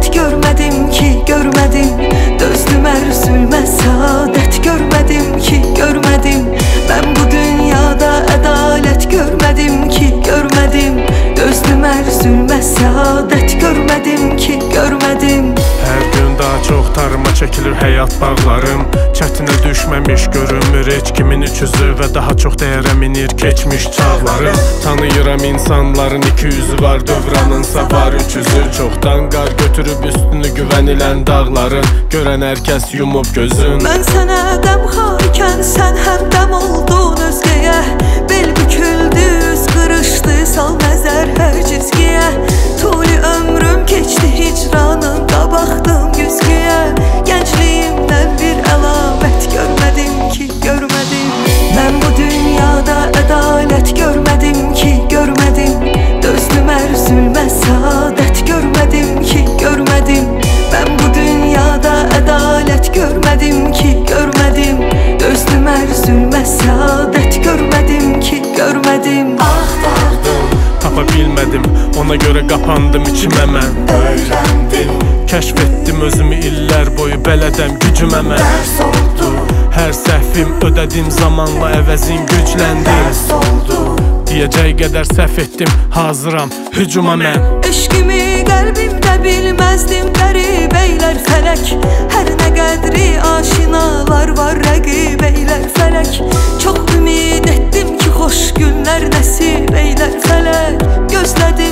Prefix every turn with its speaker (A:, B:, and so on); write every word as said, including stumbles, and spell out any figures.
A: ədalət görmədim ki, görmədim. Dözdüm hər zülmə səadət görmədim ki, görmədim. Mən bu dünyada ədalət görmədim ki, görmədim. Dözdüm hər zülmə səadət görmədim ki, görmədim.
B: Hər gün daha çox tarıma çəkilir həyat bağlarım. Çətinə düşməmiş görünmür heç kimin üçüzü və daha çox dəyərə minir keçmiş çağlarım. Tanıyıram insanların iki yüzü var, dövranınsa var üç yüzü. Çoxdan qar götürüb üstünü güvənilən dağların, görən hər kəs yumub gözün.
A: Mən sənə qəmxar ikən sən həmdəm oldun özgəyə. Bel büküldü, üz qırışdı, sal nəzər hər cizgiyə. Tuli ömrüm keçdi hicranında, baxdım güzgüyə. Gəncliyimdən bir əlamət görmədim ki, görmədim. Mən bu dünyada ədalət görmədim ki, görmədim. Dözdüm hər zülmə səadət görmədim ki, görmədim. Mən bu dünyada ədalət görmədim ki, görmədim. Dözdüm hər zülmə səadət görmədim ki, görmədim.
B: Axtardım, tapa bilmədim, ona görə qapandım içimə mən.
A: Öyrəndim,
B: kəşf etdim özümü illər boyu, bələdəm gücümə mən.
A: dərs oldu,
B: hər səhvim ödədim zamanla, əvəzim gücləndi.
A: dərs oldu,
B: Deyəcək qədər səhv etdim, hazıram hücuma mən.
A: eşqimi qəlbimdə bilməzdim qəribəylər fələk. Hər nə qədri aşinalar var rəqibəylər fələk. Çox ümid etdim ki, xoş günlər nəsib eylər fələk. Gözlədim